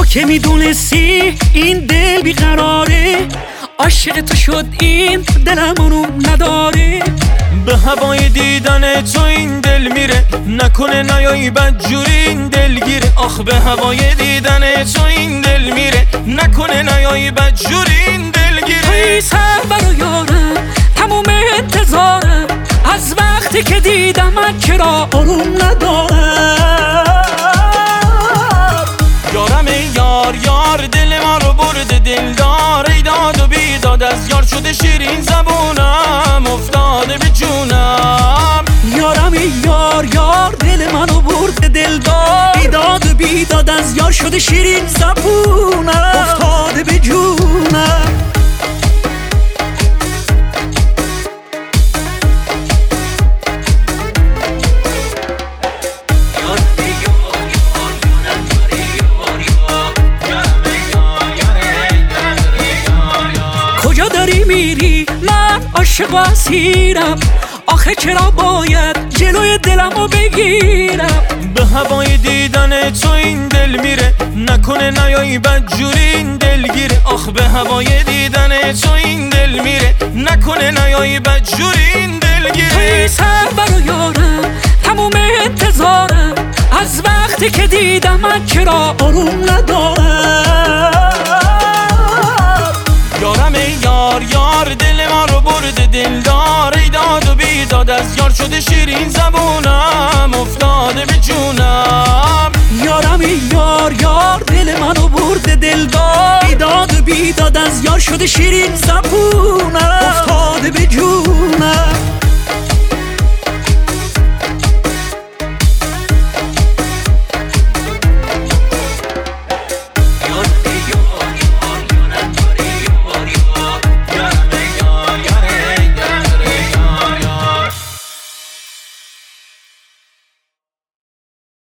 که میدونستی این دل بیقراره، عاشق تو شد این دلم اونو نداره. به هوای دیدن تو این دل میره، نکنه نیایی بدجوری این دلگیره. آخ به هوای دیدن تو این دل میره، نکنه نیایی بدجوری این دلگیره. توی سربر و یارم تموم انتظارم، از وقتی که دیدم من چرا آروم ندارم. یارم ای یار یار دل ما رو برده دلدار، ای داد و بیداد از یار شده شیرین زبونم افتاده به جونم. یارم ای یار یار دل منو برده دلدار، ای داد و بیداد از یار شده شیرین زبونم افتاده به جونم. کجا داری میری؟ من عاشق و اسیرم، آخه چرا باید جلوی دلمو بگیرم؟ به هوای دیدن تو این دل میره، نکنه نیایی بدجوری این دلگیره. آخ به هوای دیدن تو این دل میره، نکنه نیایی بدجوری این دلگیره. توی سربر و یارم تموم انتظارم، از وقتی که دیدم من چرا آروم ندارم. یارم ای یار یار دل ما رو برده دلدار، ای داد و بیداد از یار شده شیرین زبونم افتاده به جونم. یارم ای یار یار دل منو برده دلدار، ای داد و بیداد از یار شده شیرین زبونم